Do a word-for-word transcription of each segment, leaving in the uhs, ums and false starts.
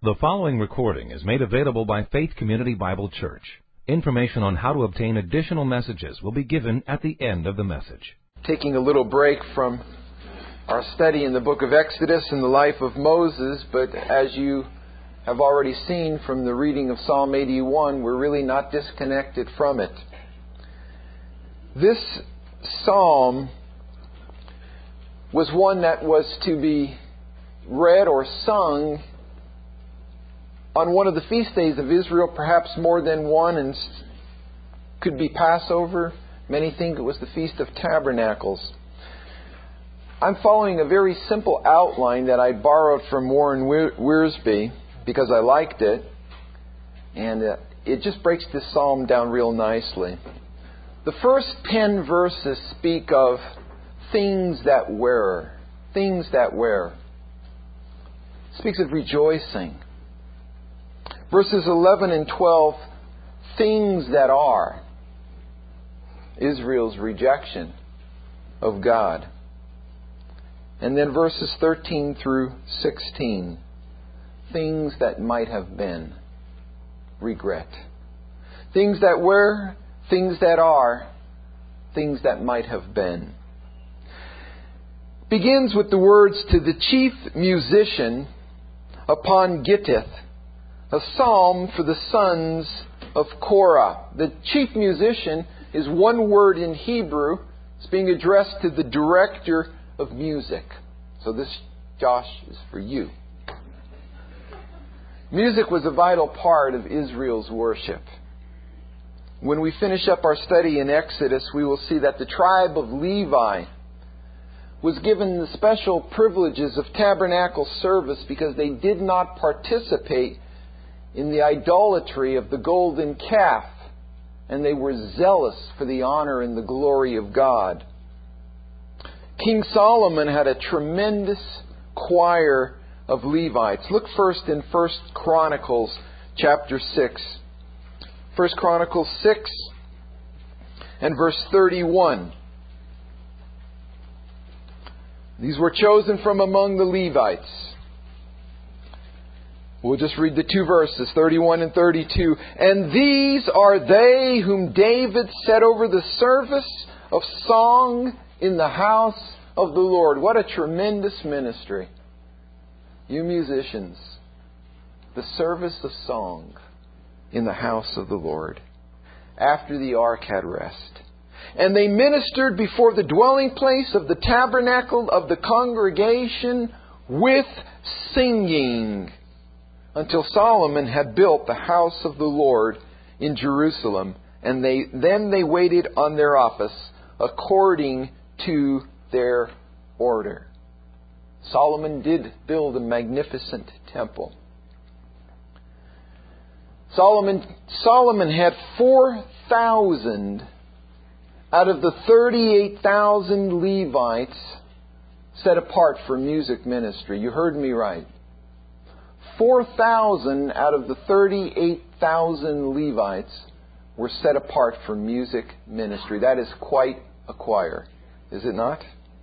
The following recording is made available by Faith Community Bible Church. Information on how to obtain additional messages will be given at the end of the message. Taking a little break from our study in the book of Exodus and the life of Moses, but as you have already seen from the reading of Psalm eighty-one, we're really not disconnected from it. This psalm was one that was to be read or sung on one of the feast days of Israel, perhaps more than one, and could be Passover. Many think it was the Feast of Tabernacles. I'm following a very simple outline that I borrowed from Warren Wiersbe because I liked it, and uh, it just breaks this psalm down real nicely. The first ten verses speak of things that were, things that were. It speaks of rejoicing. Verses eleven and twelve, things that are. Israel's rejection of God. And then verses thirteen through sixteen, things that might have been. Regret. Things that were, things that are, things that might have been. Begins with the words, to the chief musician upon Gittith, a psalm for the sons of Korah. The chief musician is one word in Hebrew. It's being addressed to the director of music. So this, Josh, is for you. Music was a vital part of Israel's worship. When we finish up our study in Exodus, we will see that the tribe of Levi was given the special privileges of tabernacle service because they did not participate in the idolatry of the golden calf, and they were zealous for the honor and the glory of God. King Solomon had a tremendous choir of Levites. Look first in First Chronicles chapter six. First Chronicles six and verse thirty-one. These were chosen from among the Levites. We'll just read the two verses, thirty-one and thirty-two. And these are they whom David set over the service of song in the house of the Lord. What a tremendous ministry. You musicians, the service of song in the house of the Lord, after the ark had rest. And they ministered before the dwelling place of the tabernacle of the congregation with singing, until Solomon had built the house of the Lord in Jerusalem. And they then they waited on their office according to their order. Solomon did build a magnificent temple. Solomon, Solomon had four thousand out of the thirty-eight thousand Levites set apart for music ministry. You heard me right. four thousand out of the thirty-eight thousand Levites were set apart for music ministry. That is quite a choir, is it not?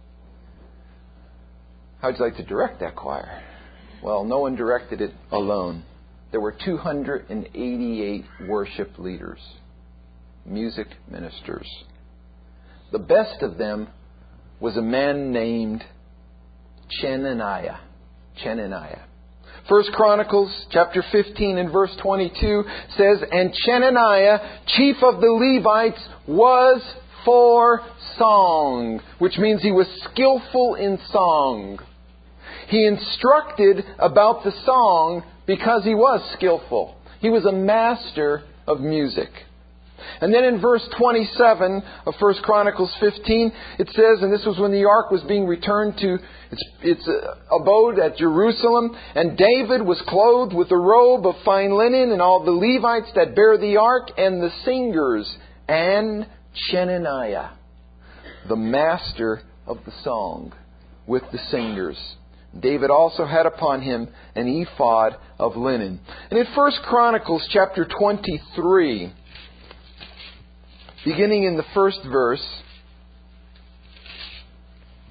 How'd you like to direct that choir? Well, no one directed it alone. There were two hundred eighty-eight worship leaders, music ministers. The best of them was a man named Chenaniah. Chenaniah. First Chronicles chapter fifteen and verse twenty-two says, and Chenaniah, chief of the Levites, was for song, which means he was skillful in song. He instructed about the song because he was skillful. He was a master of music. And then in verse twenty-seven of First Chronicles fifteen, it says, and this was when the ark was being returned to its, its abode at Jerusalem, and David was clothed with a robe of fine linen, and all the Levites that bear the ark, and the singers, and Chenaniah, the master of the song, with the singers. David also had upon him an ephod of linen. And in First Chronicles chapter twenty-three, beginning in the first verse,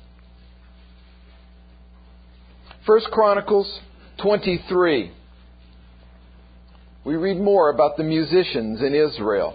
First Chronicles twenty-three. we read more about the musicians in Israel.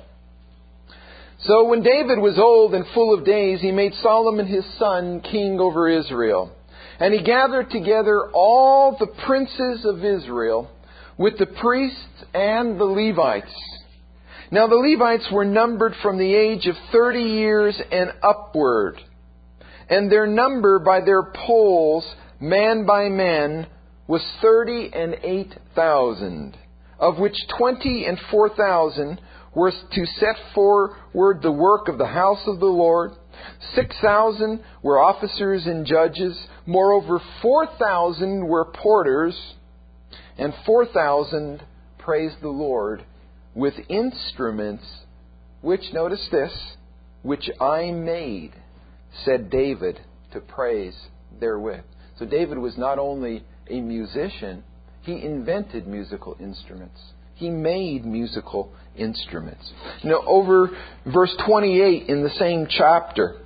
So when David was old and full of days, he made Solomon his son king over Israel. And he gathered together all the princes of Israel with the priests and the Levites. Now the Levites were numbered from the age of thirty years and upward. And their number by their polls, man by man, was thirty and eight thousand, of which twenty and four thousand were to set forward the work of the house of the Lord. Six thousand were officers and judges. Moreover, four thousand were porters, and four thousand praised the Lord with instruments, which, notice this, which I made, said David, to praise therewith. So David was not only a musician, he invented musical instruments. He made musical instruments. Now, over verse twenty-eight in the same chapter.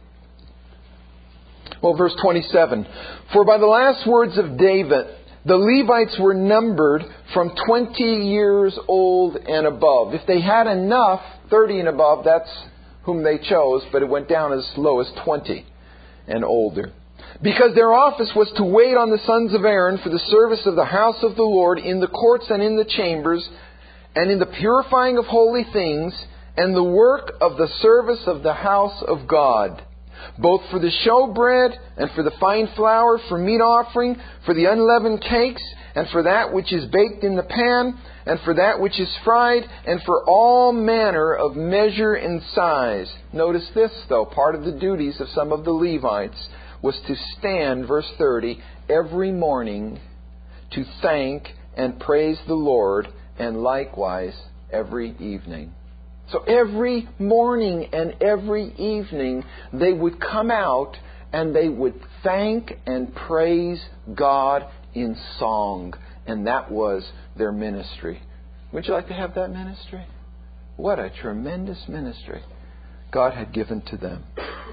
Well, verse twenty-seven. For by the last words of David, the Levites were numbered from twenty years old and above. If they had enough, thirty and above, that's whom they chose, but it went down as low as twenty and older. Because their office was to wait on the sons of Aaron for the service of the house of the Lord in the courts and in the chambers, and in the purifying of holy things, and the work of the service of the house of God, both for the showbread, and for the fine flour, for meat offering, for the unleavened cakes, and for that which is baked in the pan, and for that which is fried, and for all manner of measure and size. Notice this, though, part of the duties of some of the Levites was to stand, verse thirty, every morning to thank and praise the Lord, and likewise every evening. So every morning and every evening they would come out and they would thank and praise God in song. And that was their ministry. Would you like to have that ministry? What a tremendous ministry God had given to them.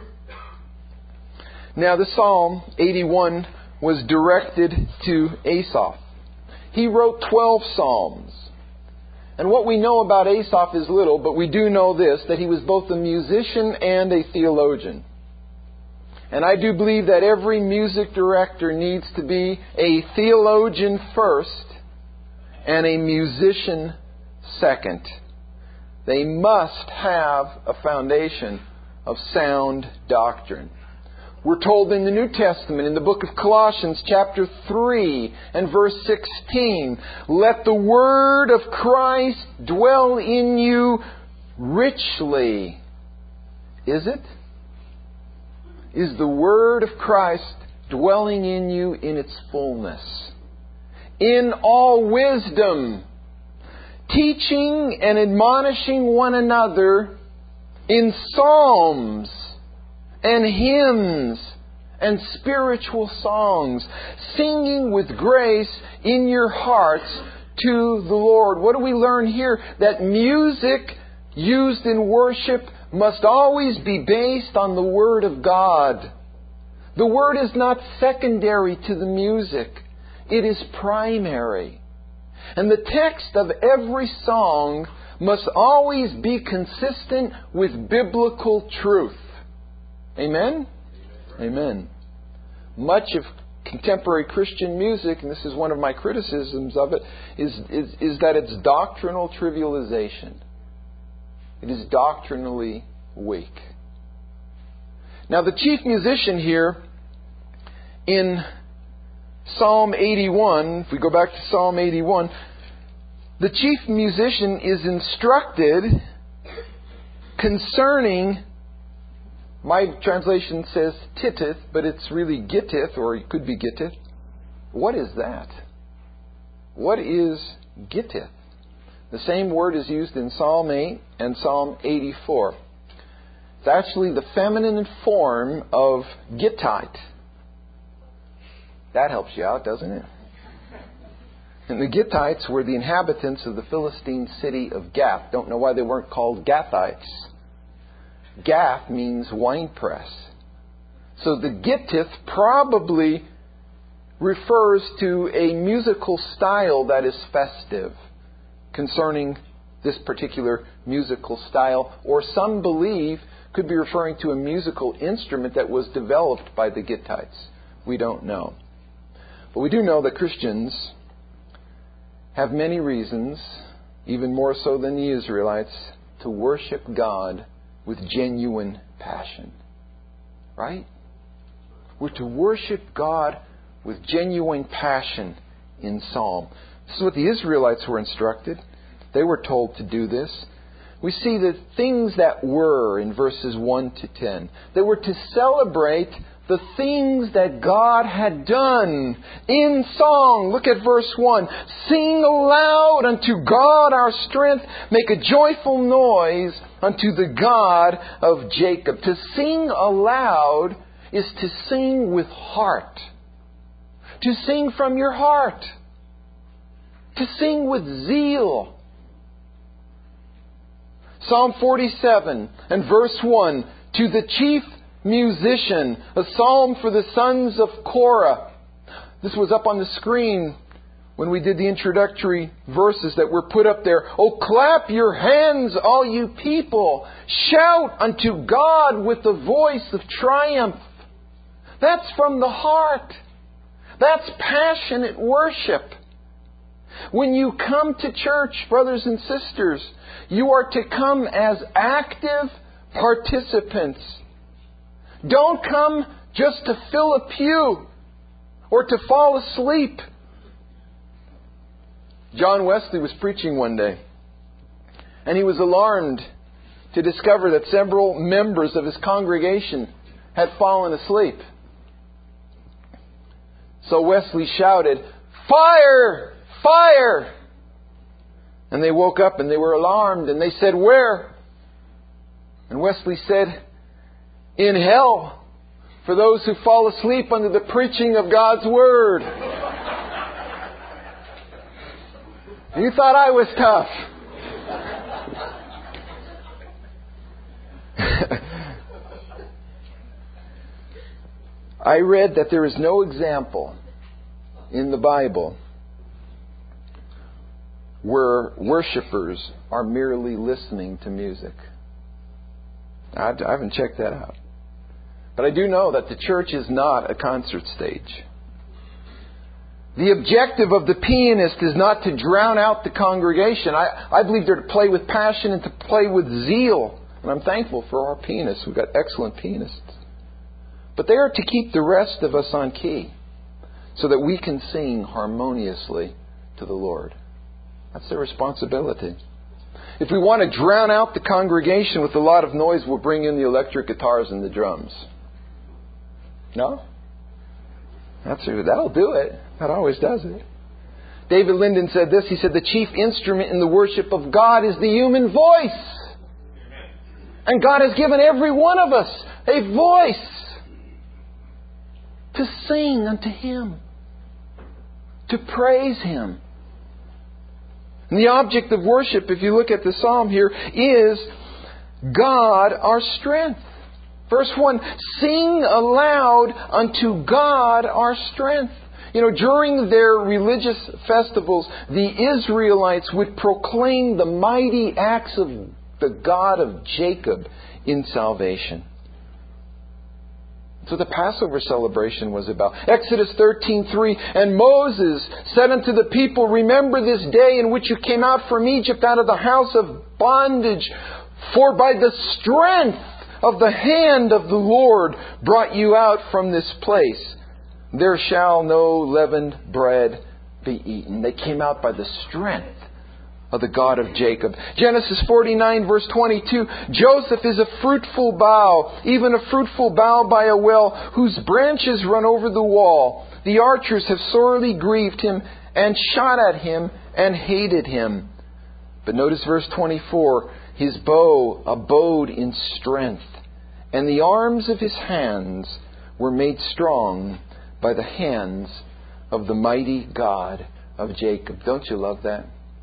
Now the Psalm eighty-one was directed to Asaph. He wrote twelve psalms. And what we know about Asaph is little, but we do know this, that he was both a musician and a theologian. And I do believe that every music director needs to be a theologian first and a musician second. They must have a foundation of sound doctrine. We're told in the New Testament, in the book of Colossians chapter three and verse sixteen, let the word of Christ dwell in you richly. Is it? Is the word of Christ dwelling in you in its fullness? In all wisdom, teaching and admonishing one another in psalms and hymns and spiritual songs, singing with grace in your hearts to the Lord. What do we learn here? That music used in worship must always be based on the Word of God. The Word is not secondary to the music. It is primary. And the text of every song must always be consistent with biblical truth. Amen? Amen. Much of contemporary Christian music, and this is one of my criticisms of it, is, is, is that it's doctrinal trivialization. It is doctrinally weak. Now the chief musician here in Psalm eighty-one, if we go back to Psalm eighty-one, the chief musician is instructed concerning, my translation says tittith, but it's really gittith, or it could be gittith. What is that? What is gittith? The same word is used in Psalm eight and Psalm eighty-four. It's actually the feminine form of Gittite. That helps you out, doesn't it? And the Gittites were the inhabitants of the Philistine city of Gath. Don't know why they weren't called Gathites. Gath means winepress. So the Gittith probably refers to a musical style that is festive, concerning this particular musical style, or some believe could be referring to a musical instrument that was developed by the Gittites. We don't know. But we do know that Christians have many reasons, even more so than the Israelites, to worship God with genuine passion. Right? We're to worship God with genuine passion in psalm. This is what the Israelites were instructed. They were told to do this. We see the things that were in verses one to ten. They were to celebrate the things that God had done in song. Look at verse one. Sing aloud unto God our strength. Make a joyful noise unto the God of Jacob. To sing aloud is to sing with heart. To sing from your heart. To sing with zeal. Psalm forty-seven and verse one. To the chief musician, a psalm for the sons of Korah. This was up on the screen when we did the introductory verses that were put up there. Oh, clap your hands, all you people. Shout unto God with the voice of triumph. That's from the heart. That's passionate worship. When you come to church, brothers and sisters, you are to come as active participants. Don't come just to fill a pew or to fall asleep. John Wesley was preaching one day, and he was alarmed to discover that several members of his congregation had fallen asleep. So Wesley shouted, "Fire! Fire!" And they woke up and they were alarmed and they said, "Where?" And Wesley said, "In hell, for those who fall asleep under the preaching of God's Word." You thought I was tough. I read that there is no example in the Bible where worshipers are merely listening to music. I haven't checked that out. But I do know that the church is not a concert stage. The objective of the pianist is not to drown out the congregation. I, I believe they're to play with passion and to play with zeal. And I'm thankful for our pianists. We've got excellent pianists. But they are to keep the rest of us on key so that we can sing harmoniously to the Lord. That's their responsibility. If we want to drown out the congregation with a lot of noise, we'll bring in the electric guitars and the drums. No? That's that'll do it. That always does it. David Linden said this. He said, "The chief instrument in the worship of God is the human voice. And God has given every one of us a voice to sing unto Him, to praise Him." And the object of worship, if you look at the psalm here, is God our strength. Verse one, sing aloud unto God our strength. You know, during their religious festivals, the Israelites would proclaim the mighty acts of the God of Jacob in salvation. So the Passover celebration was about. Exodus thirteen three, and Moses said unto the people, "Remember this day in which you came out from Egypt out of the house of bondage. For by the strength of the hand of the Lord brought you out from this place. There shall no leavened bread be eaten." They came out by the strength of the God of Jacob. Genesis forty-nine verse twenty-two. Joseph is a fruitful bough, even a fruitful bough by a well, whose branches run over the wall. The archers have sorely grieved him and shot at him and hated him. But notice verse twenty-four. His bow abode in strength, and the arms of his hands were made strong by the hands of the mighty God of Jacob. Don't you love that?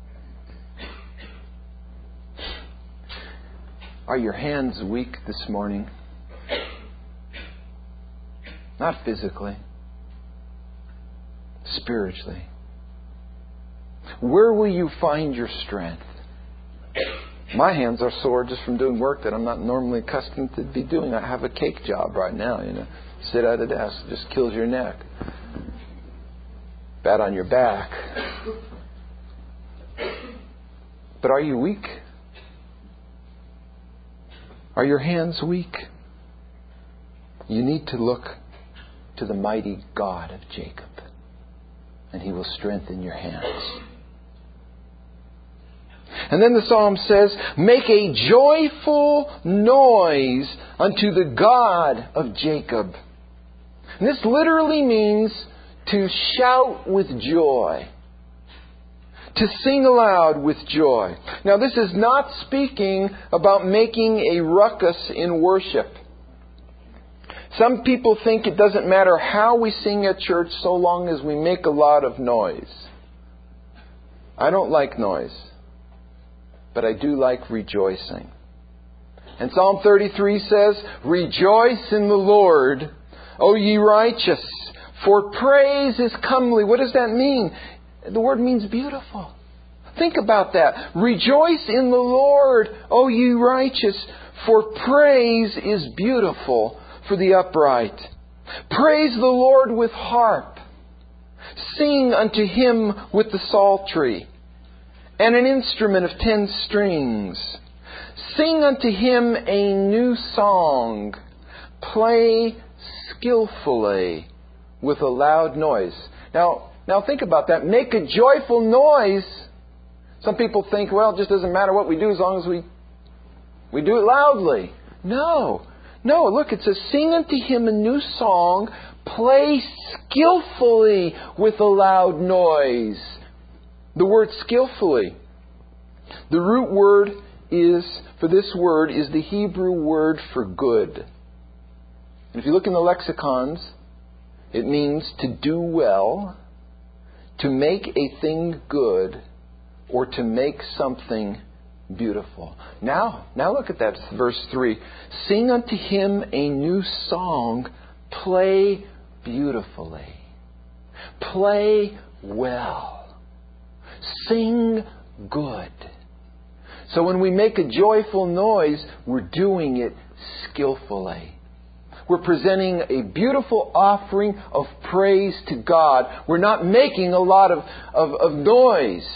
Are your hands weak this morning? Not physically, spiritually. Where will you find your strength? My hands are sore just from doing work that I'm not normally accustomed to be doing. I have a cake job right now, you know. Sit at a desk, it just kills your neck. Bad on your back. But are you weak? Are your hands weak? You need to look to the mighty God of Jacob, and He will strengthen your hands. And then the psalm says, make a joyful noise unto the God of Jacob. And this literally means to shout with joy. To sing aloud with joy. Now, this is not speaking about making a ruckus in worship. Some people think it doesn't matter how we sing at church so long as we make a lot of noise. I don't like noise, but I do like rejoicing. And Psalm thirty-three says, rejoice in the Lord, O ye righteous, for praise is comely. What does that mean? The word means beautiful. Think about that. Rejoice in the Lord, O ye righteous, for praise is beautiful for the upright. Praise the Lord with harp. Sing unto Him with the psaltery and an instrument of ten strings. Sing unto Him a new song. Play skillfully with a loud noise. Now, now think about that. Make a joyful noise. Some people think, well, it just doesn't matter what we do as long as we we do it loudly. No. No, look, it says, sing unto Him a new song. Play skillfully with a loud noise. The word skillfully. The root word is, for this word, is the Hebrew word for good. And if you look in the lexicons, it means to do well, to make a thing good, or to make something beautiful. Now, now look at that, verse three. Sing unto Him a new song, play beautifully. Play well. Sing good. So when we make a joyful noise, we're doing it skillfully. We're presenting a beautiful offering of praise to God. We're not making a lot of, of, of noise.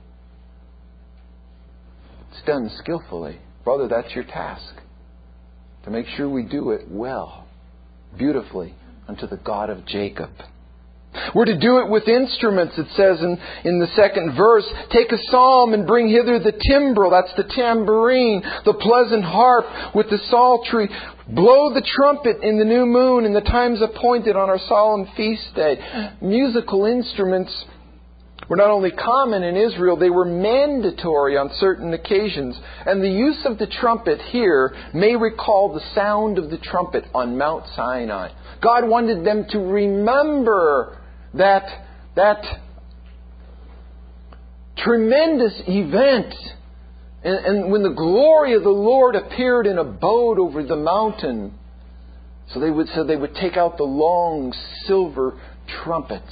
It's done skillfully. Brother, that's your task. To make sure we do it well, beautifully, unto the God of Jacob. We're to do it with instruments, it says in, in the second verse. Take a psalm and bring hither the timbrel, that's the tambourine, the pleasant harp with the psaltery. Blow the trumpet in the new moon in the times appointed on our solemn feast day. Musical instruments were not only common in Israel, they were mandatory on certain occasions. And the use of the trumpet here may recall the sound of the trumpet on Mount Sinai. God wanted them to remember that, that tremendous event. And, and when the glory of the Lord appeared in a boat over the mountain, so they would, so they would take out the long silver trumpets.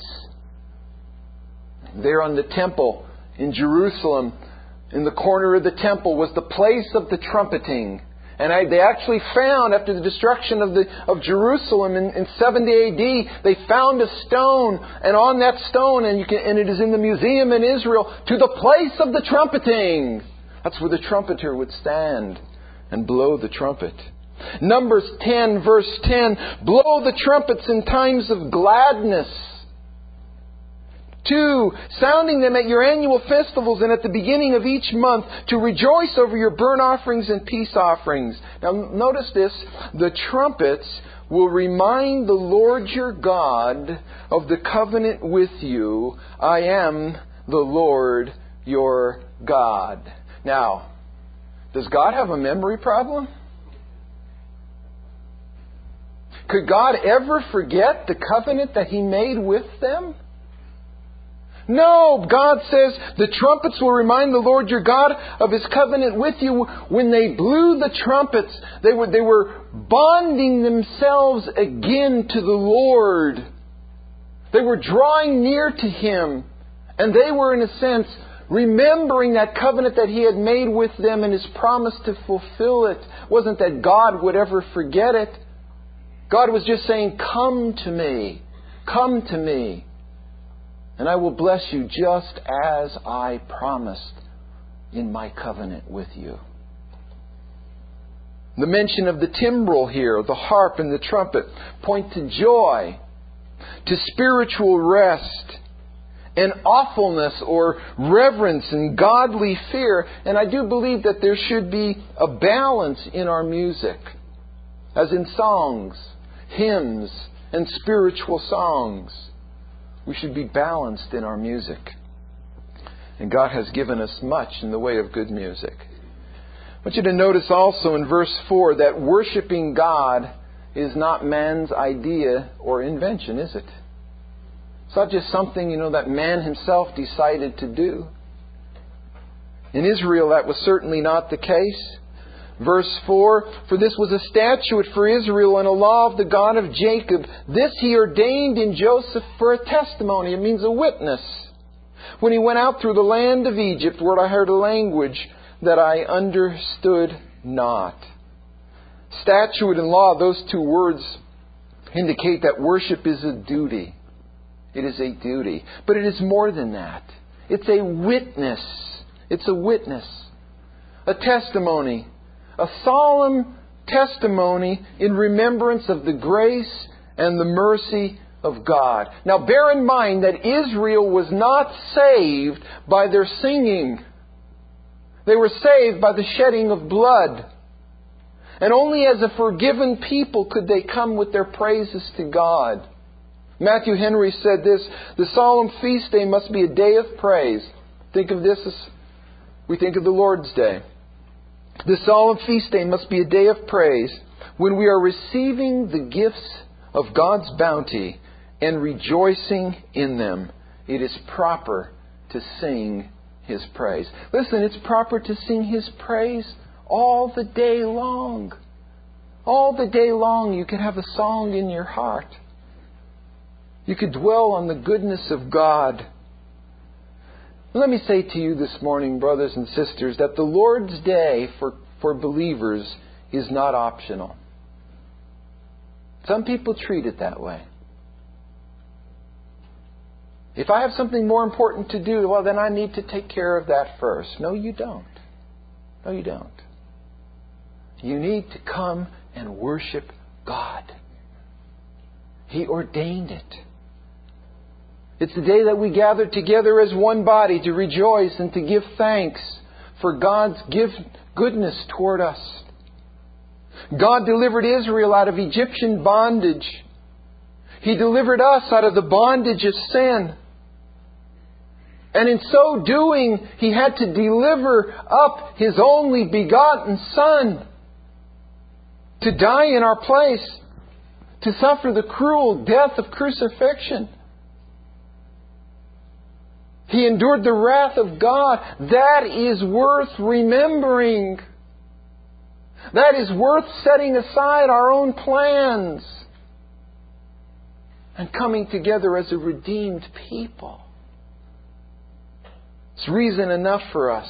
There on the temple in Jerusalem, in the corner of the temple, was the place of the trumpeting. And I, they actually found, after the destruction of the of Jerusalem in, in seventy A D, they found a stone, and on that stone, and you can, and it is in the museum in Israel, to the place of the trumpeting. That's where the trumpeter would stand and blow the trumpet. Numbers ten, verse ten, blow the trumpets in times of gladness. Two, sounding them at your annual festivals and at the beginning of each month to rejoice over your burnt offerings and peace offerings. Now notice this, the trumpets will remind the Lord your God of the covenant with you. I am the Lord your God. Now, does God have a memory problem? Could God ever forget the covenant that He made with them? No, God says the trumpets will remind the Lord your God of His covenant with you. When they blew the trumpets, they were, they were bonding themselves again to the Lord. They were drawing near to Him And they were, in a sense, remembering that covenant that He had made with them and His promise to fulfill it. It wasn't that God would ever forget it. God was just saying, come to me. Come to me. And I will bless you just as I promised in my covenant with you. The mention of the timbrel here, the harp and the trumpet, point to joy, to spiritual rest, and awfulness or reverence and godly fear. And I do believe that there should be a balance in our music, as in songs, hymns, and spiritual songs. We should be balanced in our music. And God has given us much in the way of good music. I want you to notice also in verse four that worshiping God is not man's idea or invention, is it? It's not just something, you know, that man himself decided to do. In Israel, that was certainly not the case. Verse four, for this was a statute for Israel and a law of the God of Jacob. This He ordained in Joseph for a testimony. It means a witness. When he went out through the land of Egypt, where I heard a language that I understood not. Statute and law, those two words indicate that worship is a duty. It is a duty. But it is more than that. It's a witness. It's a witness. A testimony. A solemn testimony in remembrance of the grace and the mercy of God. Now bear in mind that Israel was not saved by their singing. They were saved by the shedding of blood. And only as a forgiven people could they come with their praises to God. Matthew Henry said this, the solemn feast day must be a day of praise. Think of this as we think of the Lord's Day. The solemn feast day must be a day of praise when we are receiving the gifts of God's bounty and rejoicing in them. It is proper to sing His praise. Listen, it's proper to sing His praise all the day long. All the day long you could have a song in your heart. You could dwell on the goodness of God. Let me say to you this morning, brothers and sisters, that the Lord's Day for, for believers is not optional. Some people treat it that way. If I have something more important to do, well, then I need to take care of that first. No, you don't. No, you don't. You need to come and worship God. He ordained it. It's the day that we gather together as one body to rejoice and to give thanks for God's gift, goodness toward us. God delivered Israel out of Egyptian bondage. He delivered us out of the bondage of sin. And in so doing, He had to deliver up His only begotten Son to die in our place, to suffer the cruel death of crucifixion. He endured the wrath of God. That is worth remembering. That is worth setting aside our own plans and coming together as a redeemed people. It's reason enough for us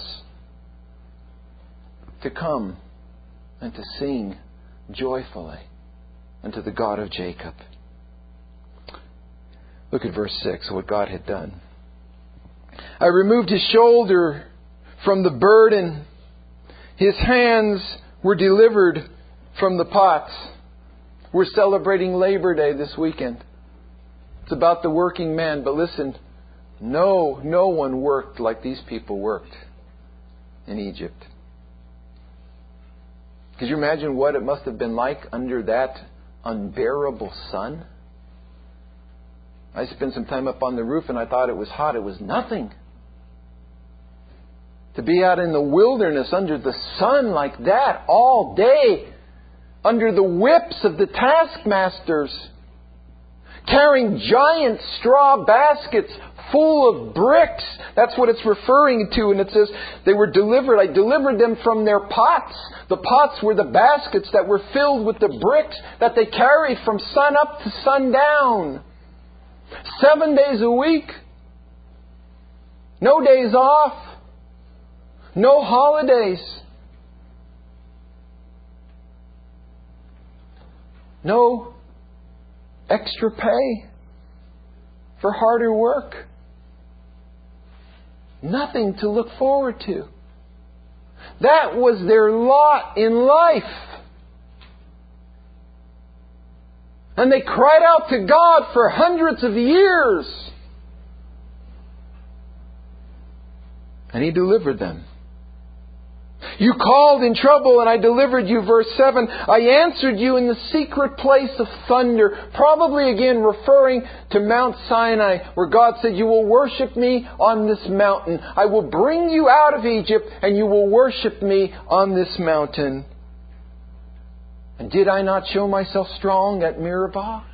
to come and to sing joyfully unto the God of Jacob. Look at verse six, what God had done. I removed his shoulder from the burden. His hands were delivered from the pots. We're celebrating Labor Day this weekend. It's about the working man. But listen, no, no one worked like these people worked in Egypt. Could you imagine what it must have been like under that unbearable sun? I spent some time up on the roof and I thought it was hot. It was nothing. To be out in the wilderness under the sun like that all day, under the whips of the taskmasters, carrying giant straw baskets full of bricks. That's what it's referring to. And it says they were delivered. I delivered them from their pots. The pots were the baskets that were filled with the bricks that they carried from sun up to sundown. Seven days a week. No days off. No holidays. No extra pay for harder work. Nothing to look forward to. That was their lot in life. And they cried out to God for hundreds of years. And He delivered them. You called in trouble and I delivered you. Verse seven. I answered you in the secret place of thunder. Probably again referring to Mount Sinai, where God said, you will worship me on this mountain. I will bring you out of Egypt and you will worship me on this mountain. And did I not show myself strong at Meribah?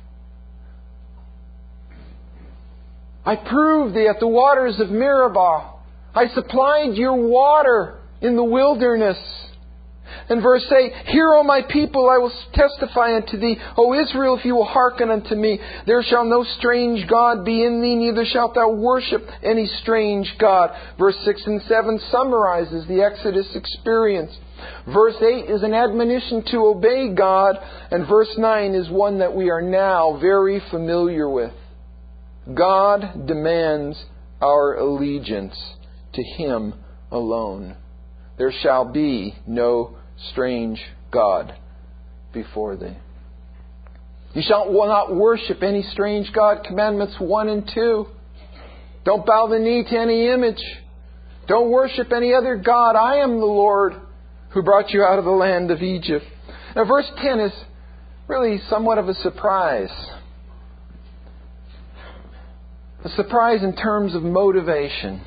I proved thee at the waters of Meribah. I supplied your water in the wilderness. And verse eight, Hear, O my people, I will testify unto thee. O Israel, if you will hearken unto me, there shall no strange God be in thee, neither shalt thou worship any strange God. Verse six and seven summarizes the Exodus experience. Verse eight is an admonition to obey God, and verse nine is one that we are now very familiar with. God demands our allegiance to Him alone. There shall be no strange God before thee. You shall not worship any strange God. Commandments one and two. Don't bow the knee to any image. Don't worship any other God. I am the Lord who brought you out of the land of Egypt. Now verse ten is really somewhat of a surprise. A surprise in terms of motivation.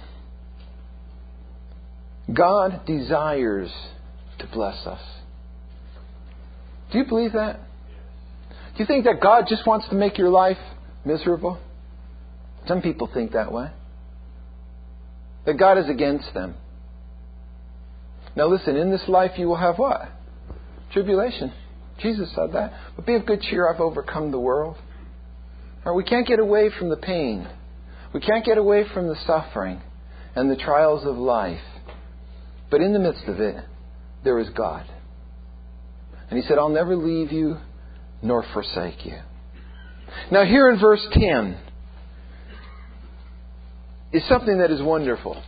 God desires to bless us. Do you believe that? Do you think that God just wants to make your life miserable? Some people think that way. That God is against them. Now listen, in this life you will have what? Tribulation. Jesus said that. But be of good cheer, I've overcome the world. Right, we can't get away from the pain. We can't get away from the suffering and the trials of life. But in the midst of it, there is God. And He said, I'll never leave you nor forsake you. Now here in verse ten is something that is wonderful.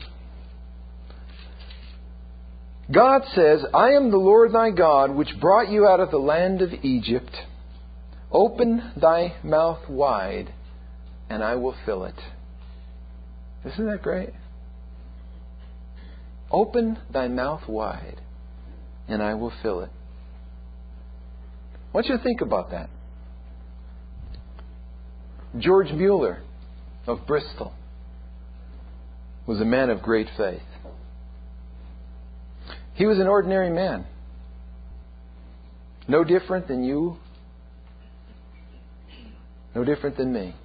God says, I am the Lord thy God, which brought you out of the land of Egypt. Open thy mouth wide, and I will fill it. Isn't that great? Open thy mouth wide, and I will fill it. I want you to think about that. George Mueller of Bristol was a man of great faith. He was an ordinary man. No different than you. No different than me.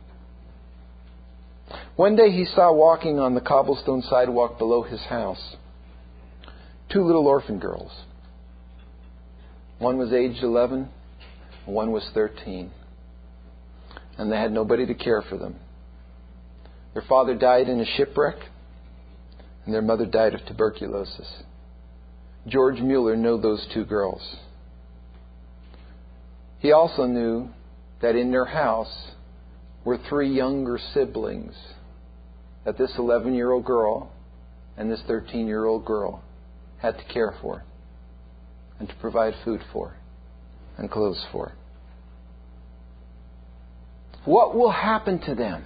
One day he saw walking on the cobblestone sidewalk below his house two little orphan girls. One was aged eleven, and one was thirteen. And they had nobody to care for them. Their father died in a shipwreck, and their mother died of tuberculosis. George Mueller knew those two girls. He also knew that in their house were three younger siblings that this eleven-year-old girl and this thirteen-year-old girl had to care for and to provide food for and clothes for. What will happen to them?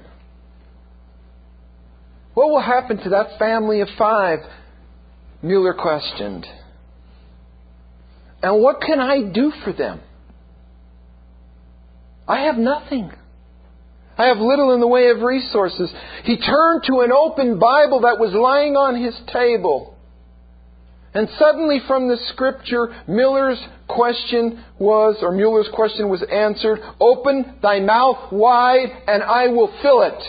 What will happen to that family of five? Mueller questioned. And what can I do for them? I have nothing. I have little in the way of resources. He turned to an open Bible that was lying on his table. And suddenly from the Scripture, Miller's question was, or Mueller's question was answered, open thy mouth wide and I will fill it.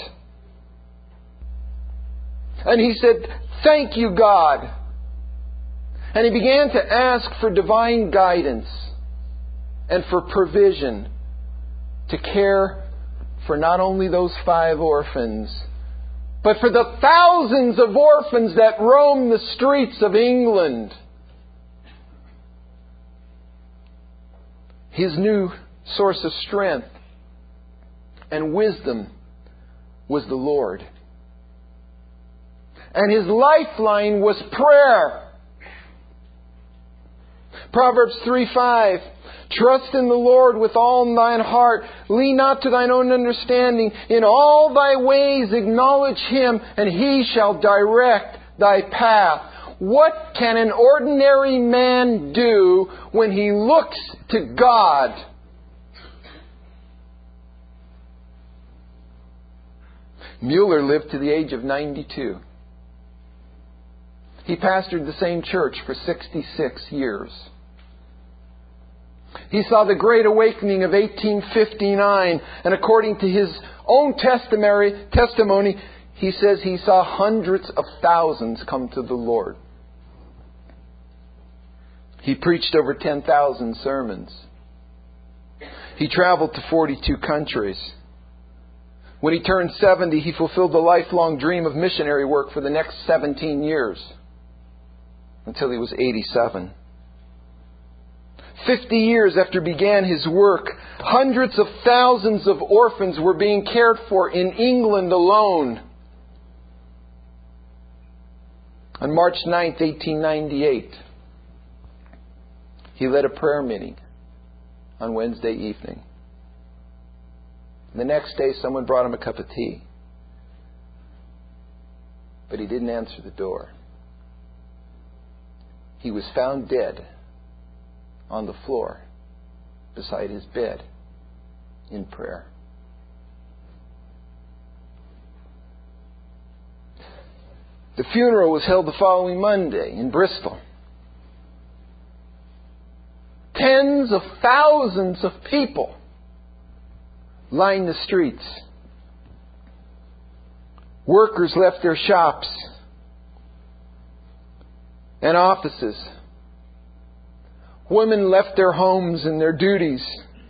And he said, thank you, God. And he began to ask for divine guidance and for provision to care for not only those five orphans, but for the thousands of orphans that roam the streets of England. His new source of strength and wisdom was the Lord. And his lifeline was prayer. Proverbs three five. Trust in the Lord with all thine heart. Lean not to thine own understanding. In all thy ways acknowledge Him, and He shall direct thy path. What can an ordinary man do when he looks to God? Mueller lived to the age of ninety-two. He pastored the same church for sixty-six years. He saw the Great Awakening of eighteen fifty-nine, and according to his own testimony, testimony, he says he saw hundreds of thousands come to the Lord. He preached over ten thousand sermons. He traveled to forty-two countries. When he turned seventy, he fulfilled the lifelong dream of missionary work for the next seventeen years, until he was eighty-seven. Fifty years after he began his work, hundreds of thousands of orphans were being cared for in England alone. On March ninth, eighteen ninety-eight, he led a prayer meeting on Wednesday evening. The next day, someone brought him a cup of tea. But he didn't answer the door. He was found dead on the floor beside his bed in prayer. The funeral was held the following Monday in Bristol. Tens of thousands of people lined the streets. Workers left their shops and offices. Women left their homes and their duties.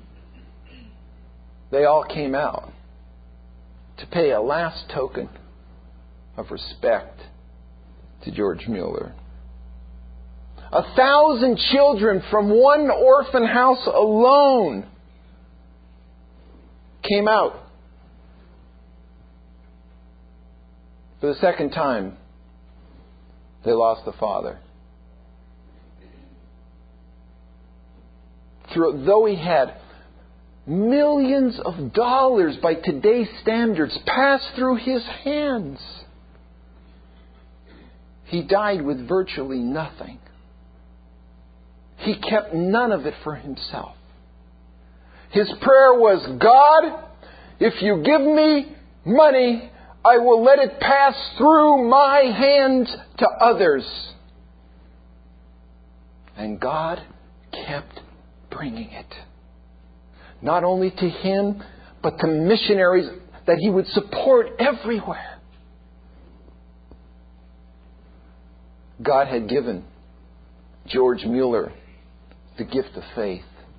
They all came out to pay a last token of respect to George Mueller. A thousand children from one orphan house alone came out. For the second time, they lost a father. Through, though he had millions of dollars by today's standards passed through his hands, he died with virtually nothing. He kept none of it for himself. His prayer was, God, if you give me money, I will let it pass through my hands to others. And God kept bringing it. Not only to him, but to missionaries that he would support everywhere. God had given George Mueller the gift of faith.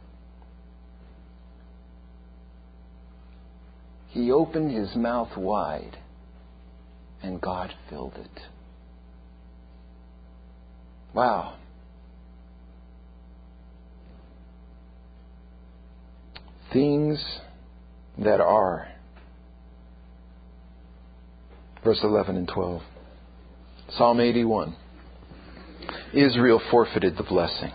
He opened his mouth wide, and God filled it. Wow. Things that are. Verse eleven and twelve. Psalm eighty-one. Israel forfeited the blessing.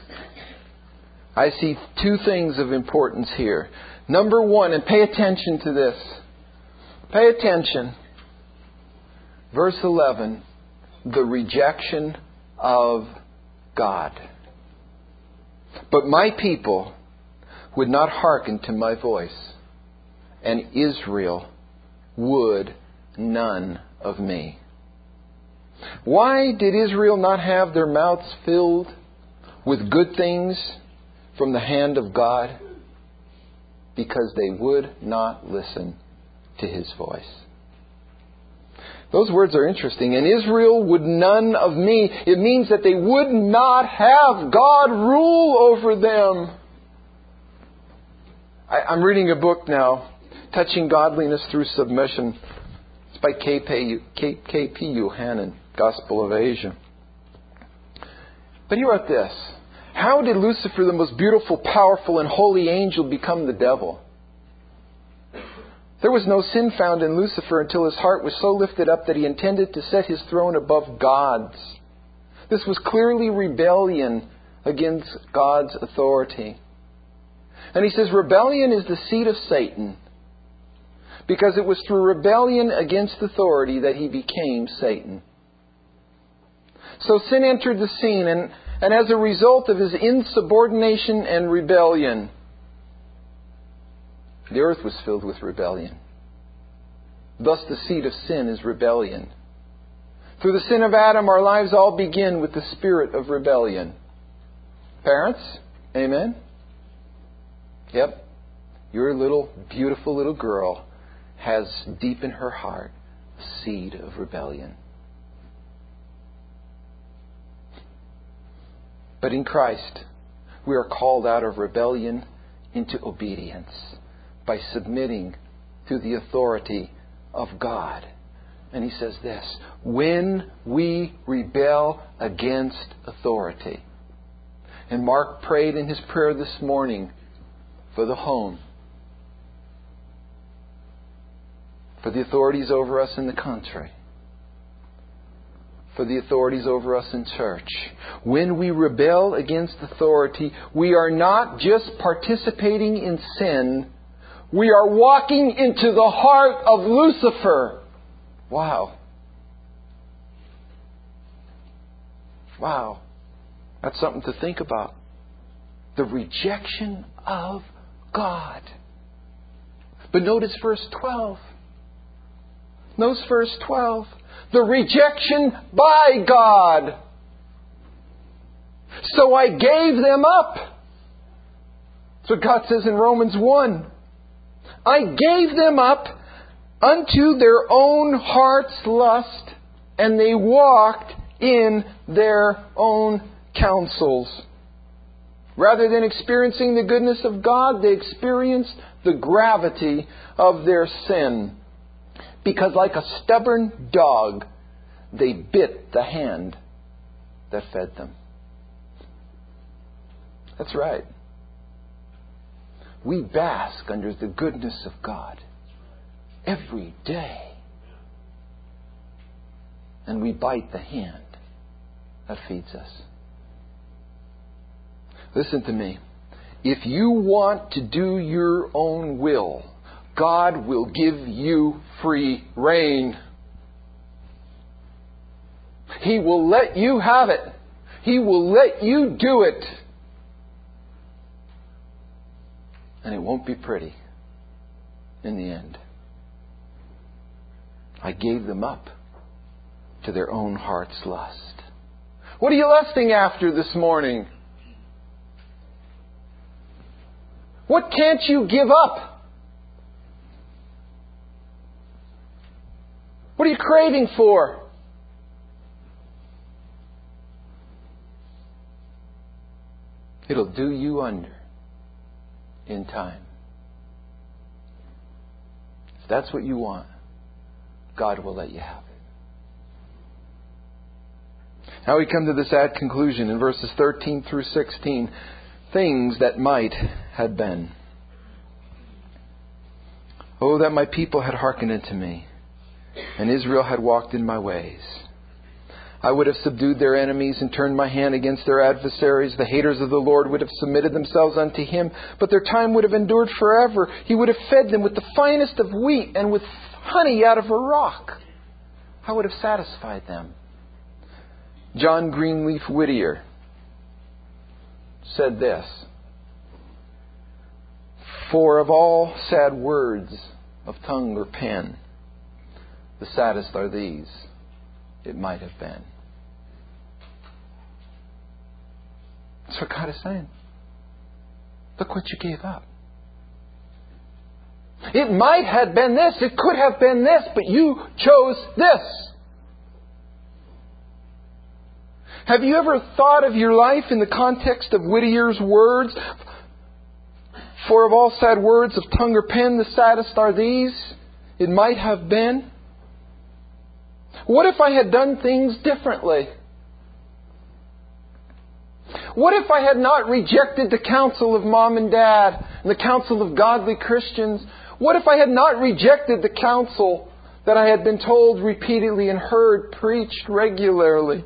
I see two things of importance here. Number one, and pay attention to this. Pay attention. Verse eleven. The rejection of God. But my people would not hearken to my voice, and Israel would none of me. Why did Israel not have their mouths filled with good things from the hand of God? Because they would not listen to His voice. Those words are interesting. And Israel would none of me. It means that they would not have God rule over them. I, I'm reading a book now, Touching Godliness Through Submission. It's by K P Yohannan, Gospel of Asia. But he wrote this. How did Lucifer, the most beautiful, powerful, and holy angel, become the devil? There was no sin found in Lucifer until his heart was so lifted up that he intended to set his throne above God's. This was clearly rebellion against God's authority. And he says rebellion is the seed of Satan, because it was through rebellion against authority that he became Satan. So sin entered the scene, and, and as a result of his insubordination and rebellion, the earth was filled with rebellion. Thus the seed of sin is rebellion. Through the sin of Adam, our lives all begin with the spirit of rebellion. Parents, amen? Yep. Your little, beautiful little girl has deep in her heart a seed of rebellion. But in Christ, we are called out of rebellion into obedience by submitting to the authority of God. And he says this, when we rebel against authority. And Mark prayed in his prayer this morning for the home, for the authorities over us in the country, for the authorities over us in church. When we rebel against authority, we are not just participating in sin, we are walking into the heart of Lucifer. Wow. Wow. That's something to think about. The rejection of God. But notice verse twelve. Notice verse twelve. The rejection by God. So I gave them up. That's what God says in Romans one. I gave them up unto their own heart's lust, and they walked in their own counsels. Rather than experiencing the goodness of God, they experienced the gravity of their sin. Because like a stubborn dog, they bit the hand that fed them. That's right. We bask under the goodness of God every day. And we bite the hand that feeds us. Listen to me. If you want to do your own will, God will give you free rein. He will let you have it. He will let you do it. And it won't be pretty in the end. I gave them up to their own heart's lust. What are you lusting after this morning? What can't you give up? What are you craving for? It'll do you under in time. If that's what you want, God will let you have it. Now we come to the sad conclusion in verses thirteen through sixteen. Things that might have been. Oh, that my people had hearkened unto me, and Israel had walked in my ways. I would have subdued their enemies and turned my hand against their adversaries. The haters of the Lord would have submitted themselves unto Him, but their time would have endured forever. He would have fed them with the finest of wheat and with honey out of a rock. I would have satisfied them. John Greenleaf Whittier said this, for of all sad words of tongue or pen, the saddest are these, it might have been. That's what God is saying. Look what you gave up. It might have been this, it could have been this, but you chose this. Have you ever thought of your life in the context of Whittier's words? For of all sad words of tongue or pen, the saddest are these. It might have been. What if I had done things differently? What if I had not rejected the counsel of Mom and Dad and the counsel of godly Christians? What if I had not rejected the counsel that I had been told repeatedly and heard preached regularly?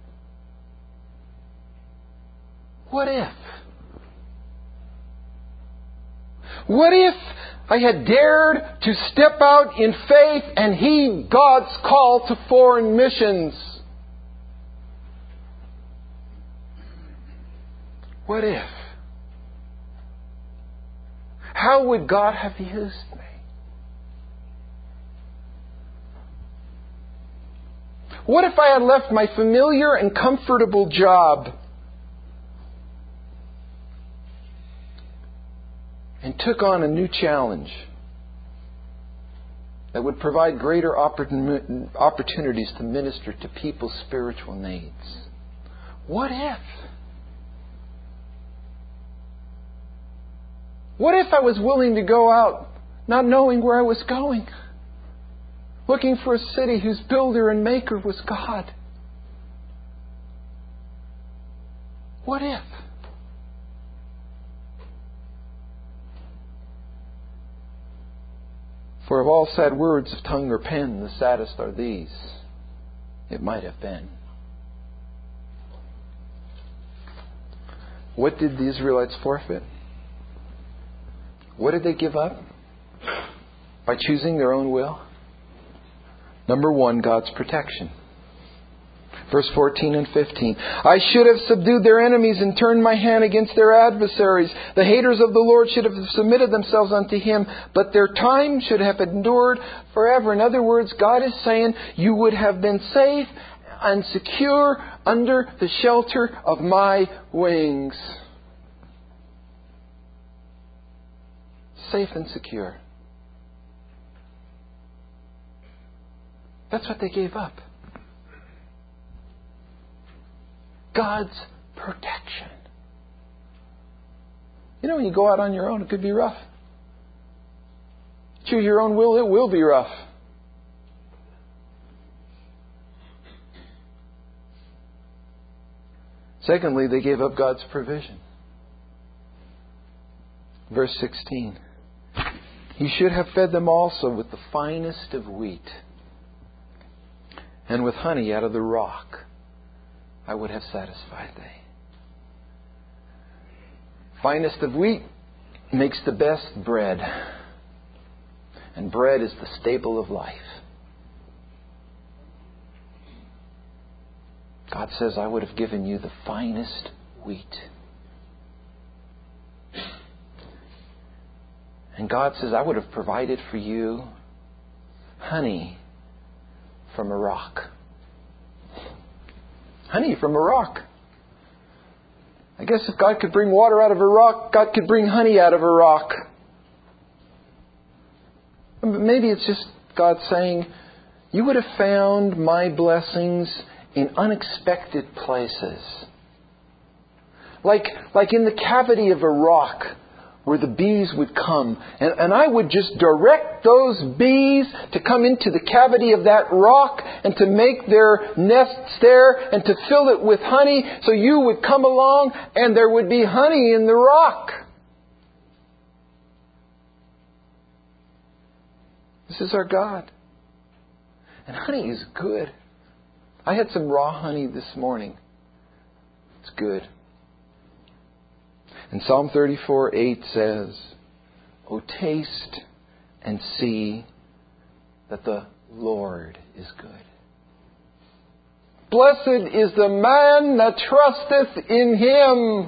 What if? What if I had dared to step out in faith and heed God's call to foreign missions? What if? How would God have used me? What if I had left my familiar and comfortable job and took on a new challenge that would provide greater opportunities to minister to people's spiritual needs? What if? What if I was willing to go out not knowing where I was going, looking for a city whose builder and maker was God? What if? For of all sad words of tongue or pen, the saddest are these: it might have been. What did the Israelites forfeit? What did they give up by choosing their own will? Number one, God's protection. Verse fourteen and fifteen. I should have subdued their enemies and turned my hand against their adversaries. The haters of the Lord should have submitted themselves unto Him, but their time should have endured forever. In other words, God is saying you would have been safe and secure under the shelter of my wings. Safe and secure. That's what they gave up. God's protection. You know, when you go out on your own, it could be rough. Choose your own will, it will be rough. Secondly, they gave up God's provision. Verse sixteen. He should have fed them also with the finest of wheat, and with honey out of the rock I would have satisfied thee. Finest of wheat makes the best bread, and bread is the staple of life. God says, I would have given you the finest wheat. And God says, I would have provided for you honey from a rock. Honey from a rock. I guess if God could bring water out of a rock, God could bring honey out of a rock. Maybe it's just God saying, you would have found my blessings in unexpected places. Like, like in the cavity of a rock, where the bees would come. And, and I would just direct those bees to come into the cavity of that rock and to make their nests there and to fill it with honey. So you would come along and there would be honey in the rock. This is our God. And honey is good. I had some raw honey this morning. It's good. And Psalm thirty-four eight says, O taste and see that the Lord is good. Blessed is the man that trusteth in Him.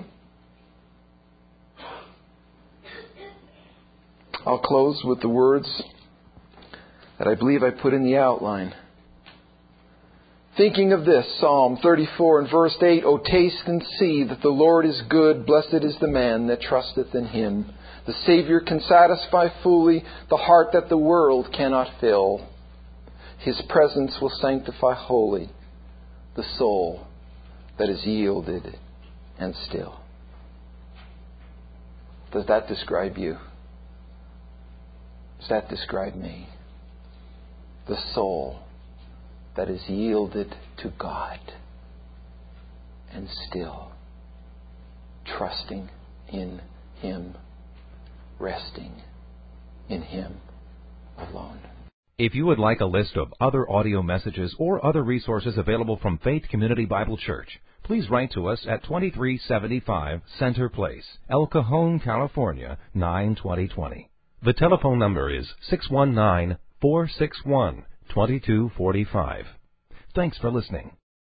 I'll close with the words that I believe I put in the outline. Thinking of this, Psalm thirty-four and verse eight, O taste and see that the Lord is good, blessed is the man that trusteth in Him. The Savior can satisfy fully the heart that the world cannot fill. His presence will sanctify wholly the soul that is yielded and still. Does that describe you? Does that describe me? The soul that is yielded to God and still trusting in Him, resting in Him alone. If you would like a list of other audio messages or other resources available from Faith Community Bible Church, please write to us at twenty-three seventy-five Center Place, El Cajon, California, nine twenty twenty. The telephone number is six one nine, four six one, two two four five. Thanks for listening.